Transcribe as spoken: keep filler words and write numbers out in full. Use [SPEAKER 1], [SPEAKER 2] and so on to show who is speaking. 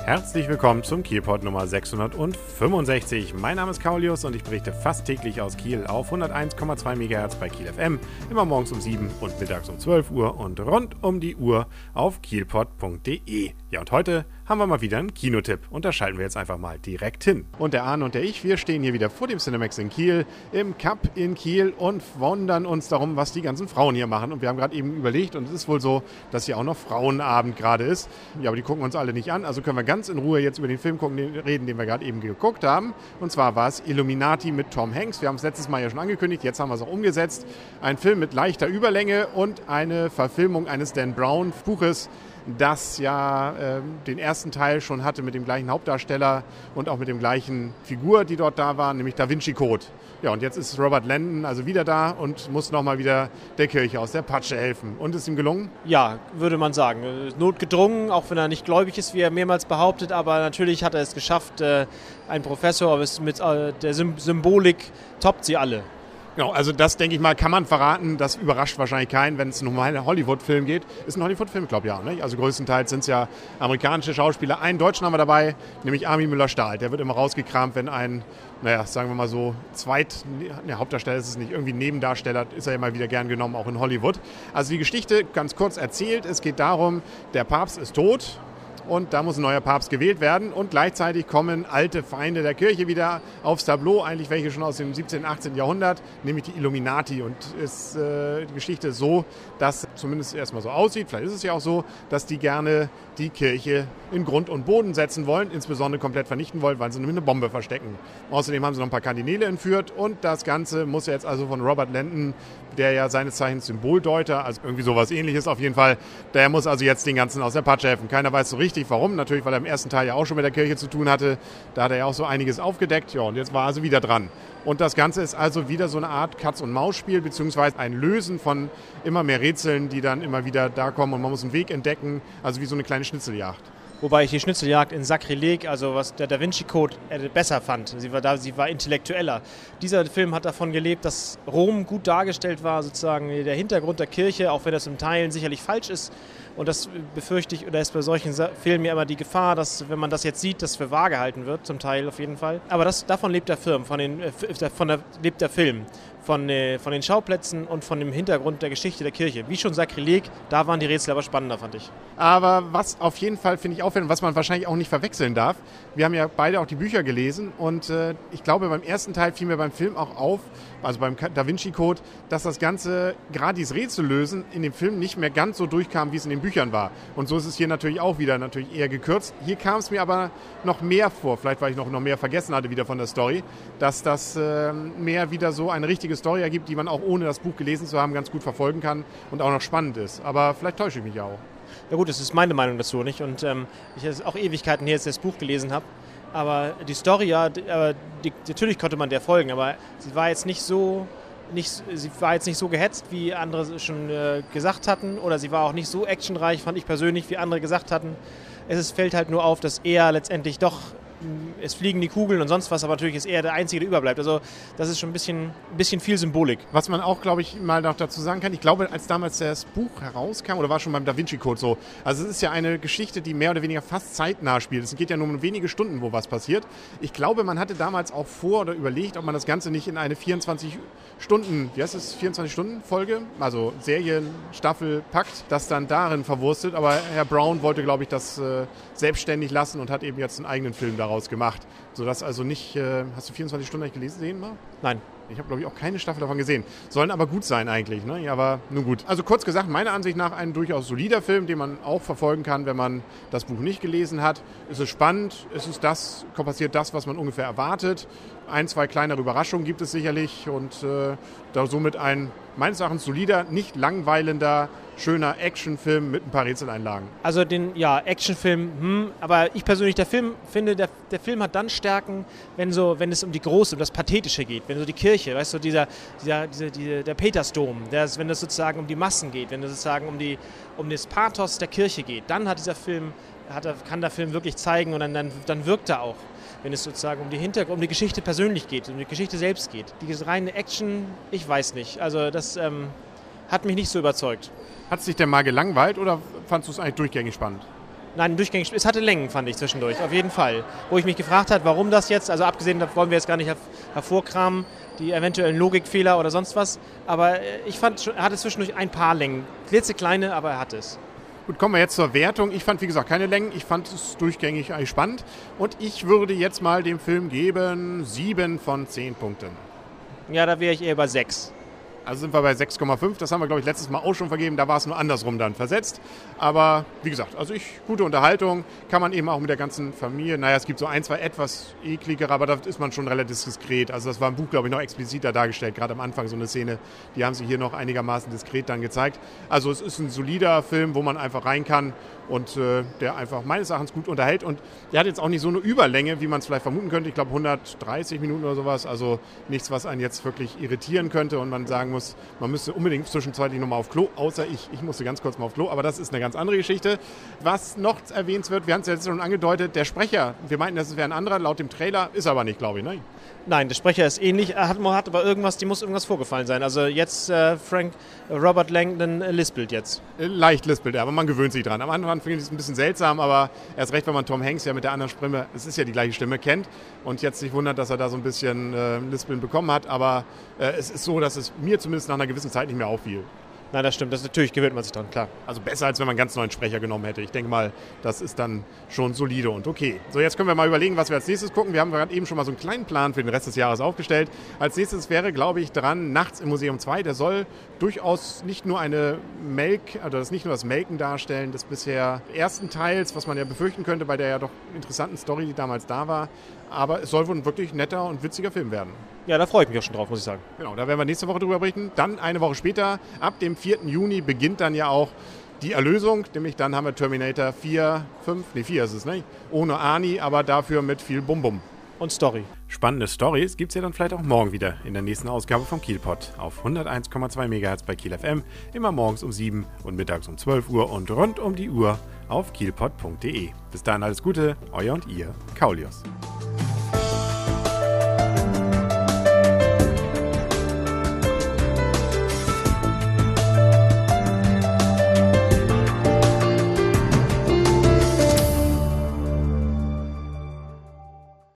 [SPEAKER 1] Herzlich willkommen zum Kielpod Nummer sechshundertfünfundsechzig. Mein Name ist Kaulius und ich berichte fast täglich aus Kiel auf hunderteins Komma zwei Megahertz bei Kiel F M, immer morgens um sieben und mittags um zwölf Uhr und rund um die Uhr auf kielpod punkt de. Ja, und heute haben wir mal wieder einen Kinotipp und da schalten wir jetzt einfach mal direkt hin. Und der Arne und der ich, wir stehen hier wieder vor dem Cinemax in Kiel, im Cup in Kiel und wundern uns darum, was die ganzen Frauen hier machen. Und wir haben gerade eben überlegt und es ist wohl so, dass hier auch noch Frauenabend gerade ist. Ja, aber die gucken uns alle nicht an, also können wir ganz in Ruhe jetzt über den Film gucken, den, reden, den wir gerade eben geguckt haben. Und zwar war es Illuminati mit Tom Hanks. Wir haben es letztes Mal ja schon angekündigt, jetzt haben wir es auch umgesetzt. Ein Film mit leichter Überlänge und eine Verfilmung eines Dan Brown Buches, das ja äh, den ersten Teil schon hatte mit dem gleichen Hauptdarsteller und auch mit dem gleichen Figur, die dort da war, nämlich Da Vinci Code. Ja, und jetzt ist Robert Landon also wieder da und muss nochmal wieder der Kirche aus der Patsche helfen. Und ist ihm gelungen?
[SPEAKER 2] Ja, würde man sagen. Notgedrungen, auch wenn er nicht gläubig ist, wie er mehrmals behauptet, aber natürlich hat er es geschafft. Äh, ein Professor mit äh, der Symbolik toppt sie alle.
[SPEAKER 1] Genau, also das, denke ich mal, kann man verraten. Das überrascht wahrscheinlich keinen, wenn es um einen Hollywood-Film geht. Ist ein Hollywood-Film, ich glaube ja. Ne? Also größtenteils sind es ja amerikanische Schauspieler. Einen Deutschen haben wir dabei, nämlich Armin Müller-Stahl. Der wird immer rausgekramt, wenn ein, naja, sagen wir mal so, Zweit-, ne, Hauptdarsteller ist es nicht, irgendwie Nebendarsteller, ist er immer wieder gern genommen, auch in Hollywood. Also die Geschichte, ganz kurz erzählt, es geht darum, der Papst ist tot. Und da muss ein neuer Papst gewählt werden und gleichzeitig kommen alte Feinde der Kirche wieder aufs Tableau, eigentlich welche schon aus dem siebzehnten, achtzehnten Jahrhundert, nämlich die Illuminati. Und ist, äh, die Geschichte ist so, dass zumindest erstmal so aussieht, vielleicht ist es ja auch so, dass die gerne die Kirche in Grund und Boden setzen wollen, insbesondere komplett vernichten wollen, weil sie nämlich eine Bombe verstecken. Außerdem haben sie noch ein paar Kardinäle entführt und das Ganze muss jetzt also von Robert Landon, der ja seines Zeichens Symboldeuter, also irgendwie sowas Ähnliches auf jeden Fall, der muss also jetzt den Ganzen aus der Patsche helfen. Keiner weiß so richtig, warum. Natürlich, weil er im ersten Teil ja auch schon mit der Kirche zu tun hatte. Da hat er ja auch so einiges aufgedeckt. Ja, und jetzt war er also wieder dran. Und das Ganze ist also wieder so eine Art Katz-und-Maus-Spiel, beziehungsweise ein Lösen von immer mehr Rätseln, die dann immer wieder da kommen und man muss einen Weg entdecken. Also wie so eine kleine Schnitzeljagd.
[SPEAKER 2] Wobei ich die Schnitzeljagd in Sakrileg, also was der Da Vinci Code, besser fand. Sie war, da, sie war intellektueller. Dieser Film hat davon gelebt, dass Rom gut dargestellt war, sozusagen der Hintergrund der Kirche, auch wenn das in Teilen sicherlich falsch ist. Und das befürchte ich, oder ist bei solchen Filmen ja immer die Gefahr, dass, wenn man das jetzt sieht, das für wahr gehalten wird, zum Teil auf jeden Fall. Aber das, davon lebt der Film, von den, von der, lebt der Film. Von, äh, von den Schauplätzen und von dem Hintergrund der Geschichte der Kirche. Wie schon Sakrileg, da waren die Rätsel aber spannender, fand ich.
[SPEAKER 1] Aber was auf jeden Fall, finde ich, auffällt, was man wahrscheinlich auch nicht verwechseln darf, wir haben ja beide auch die Bücher gelesen und äh, ich glaube, beim ersten Teil fiel mir beim Film auch auf, also beim Da Vinci Code, dass das Ganze, gerade dieses Rätsellösen, in dem Film nicht mehr ganz so durchkam, wie es in den Büchern war. Und so ist es hier natürlich auch wieder natürlich eher gekürzt. Hier kam es mir aber noch mehr vor, vielleicht weil ich noch, noch mehr vergessen hatte wieder von der Story, dass das äh, mehr wieder so eine richtige Story ergibt, die man auch ohne das Buch gelesen zu haben ganz gut verfolgen kann und auch noch spannend ist. Aber vielleicht täusche ich mich ja auch.
[SPEAKER 2] Ja gut, das ist meine Meinung dazu, nicht? Und ähm, ich habe auch Ewigkeiten her, jetzt das Buch gelesen habe. Aber die Story, ja, die, die, natürlich konnte man der folgen, aber sie war jetzt nicht so, nicht, sie war jetzt nicht so gehetzt, wie andere schon äh, gesagt hatten, oder sie war auch nicht so actionreich, fand ich persönlich, wie andere gesagt hatten. Es ist, fällt halt nur auf, dass er letztendlich doch, es fliegen die Kugeln und sonst was, aber natürlich ist er der Einzige, der überbleibt. Also das ist schon ein bisschen, ein bisschen viel Symbolik.
[SPEAKER 1] Was man auch, glaube ich, mal noch dazu sagen kann, ich glaube, als damals das Buch herauskam, oder war schon beim Da Vinci Code so, also es ist ja eine Geschichte, die mehr oder weniger fast zeitnah spielt. Es geht ja nur um wenige Stunden, wo was passiert. Ich glaube, man hatte damals auch vor oder überlegt, ob man das Ganze nicht in eine vierundzwanzig Stunden, wie heißt es, vierundzwanzig Stunden Folge, also Serienstaffel packt, das dann darin verwurstet. Aber Herr Brown wollte, glaube ich, das äh, selbstständig lassen und hat eben jetzt einen eigenen Film daraus gemacht. Sodass also nicht, äh, hast du vierundzwanzig Stunden eigentlich gelesen, sehen mal?
[SPEAKER 2] Nein.
[SPEAKER 1] Ich habe, glaube ich, auch keine Staffel davon gesehen. Sollen aber gut sein eigentlich, ne? Ja, aber nun gut. Also kurz gesagt, meiner Ansicht nach ein durchaus solider Film, den man auch verfolgen kann, wenn man das Buch nicht gelesen hat. Es ist spannend, es ist das, passiert das, was man ungefähr erwartet. Ein, zwei kleinere Überraschungen gibt es sicherlich und äh, da somit ein meines Erachtens solider, nicht langweilender, schöner Actionfilm mit ein paar Rätseleinlagen.
[SPEAKER 2] Also den, ja, Actionfilm, hm, aber ich persönlich, der Film, finde, der, der Film hat dann Stärken, wenn so, wenn es um die Große, um das Pathetische geht, wenn so die Kirche, weißt du, dieser, dieser, dieser, dieser der Petersdom, der, wenn es sozusagen um die Massen geht, wenn es sozusagen um die, um das Pathos der Kirche geht, dann hat dieser Film, hat er, kann der Film wirklich zeigen und dann, dann, dann wirkt er auch. Wenn es sozusagen um die Hintergrund, um die Geschichte persönlich geht, um die Geschichte selbst geht. Die reine Action, ich weiß nicht. Also das ähm, hat mich nicht so überzeugt.
[SPEAKER 1] Hat es dich denn mal gelangweilt oder fandst du es eigentlich durchgängig spannend?
[SPEAKER 2] Nein, durchgängig, es hatte Längen, fand ich zwischendurch, auf jeden Fall. Wo ich mich gefragt habe, warum das jetzt, also abgesehen, da wollen wir jetzt gar nicht hervorkramen, die eventuellen Logikfehler oder sonst was, aber ich fand, er hatte zwischendurch ein paar Längen. Klitzekleine, aber er hatte es.
[SPEAKER 1] Gut, kommen wir jetzt zur Wertung. Ich fand, wie gesagt, keine Längen. Ich fand es durchgängig eigentlich spannend. Und ich würde jetzt mal dem Film geben sieben von zehn Punkten.
[SPEAKER 2] Ja, da wäre ich eher bei sechs.
[SPEAKER 1] Also sind wir bei sechs Komma fünf. Das haben wir, glaube ich, letztes Mal auch schon vergeben. Da war es nur andersrum dann versetzt. Aber wie gesagt, also ich, gute Unterhaltung. Kann man eben auch mit der ganzen Familie. Naja, es gibt so ein, zwei etwas ekligere, aber da ist man schon relativ diskret. Also das war im Buch, glaube ich, noch expliziter dargestellt. Gerade am Anfang so eine Szene. Die haben sie hier noch einigermaßen diskret dann gezeigt. Also es ist ein solider Film, wo man einfach rein kann. Und äh, der einfach meines Erachtens gut unterhält. Und der hat jetzt auch nicht so eine Überlänge, wie man es vielleicht vermuten könnte. Ich glaube hundertdreißig Minuten oder sowas. Also nichts, was einen jetzt wirklich irritieren könnte und man sagen muss, man müsste unbedingt zwischenzeitlich nochmal auf Klo. Außer ich. Ich musste ganz kurz mal auf Klo. Aber das ist eine ganz andere Geschichte. Was noch erwähnt wird, wir haben es ja jetzt schon angedeutet, der Sprecher. Wir meinten, das wäre ein anderer. Laut dem Trailer ist aber nicht, glaube ich. Ne?
[SPEAKER 2] Nein, der Sprecher ist ähnlich. Er hat, hat aber irgendwas, die muss irgendwas vorgefallen sein. Also jetzt äh, Frank, äh, Robert Langdon äh, lispelt jetzt.
[SPEAKER 1] Leicht lispelt er, aber man gewöhnt sich dran. Am Anfang finde ich es ein bisschen seltsam, aber erst recht, wenn man Tom Hanks ja mit der anderen Stimme, es ist ja die gleiche Stimme, kennt und jetzt sich wundert, dass er da so ein bisschen äh, Lispeln bekommen hat. Aber äh, es ist so, dass es mir zumindest nach einer gewissen Zeit nicht mehr auffiel.
[SPEAKER 2] Nein, das stimmt. Das natürlich gewöhnt man sich dran, klar.
[SPEAKER 1] Also besser, als wenn man einen ganz neuen Sprecher genommen hätte. Ich denke mal, das ist dann schon solide und okay. So, jetzt können wir mal überlegen, was wir als nächstes gucken. Wir haben gerade eben schon mal so einen kleinen Plan für den Rest des Jahres aufgestellt. Als nächstes wäre, glaube ich, dran Nachts im Museum zwei. Der soll durchaus nicht nur eine Melk, also das nicht nur das Melken darstellen des bisher ersten Teils, was man ja befürchten könnte bei der ja doch interessanten Story, die damals da war. Aber es soll wohl ein wirklich netter und witziger Film werden.
[SPEAKER 2] Ja, da freue ich mich auch schon drauf, muss ich sagen.
[SPEAKER 1] Genau, da werden wir nächste Woche drüber berichten. Dann eine Woche später, ab dem vierten Juni, beginnt dann ja auch die Erlösung. Nämlich dann haben wir Terminator vier, fünf, nee vier ist es, ne? Ohne Arnie, aber dafür mit viel Bum-Bum.
[SPEAKER 2] Und Story.
[SPEAKER 1] Spannende Storys gibt es ja dann vielleicht auch morgen wieder in der nächsten Ausgabe vom Kielpot auf hunderteins Komma zwei Megahertz bei Kiel F M. Immer morgens um sieben und mittags um zwölf Uhr und rund um die Uhr auf kielpot punkt de. Bis dahin alles Gute, euer und ihr, Kaulius.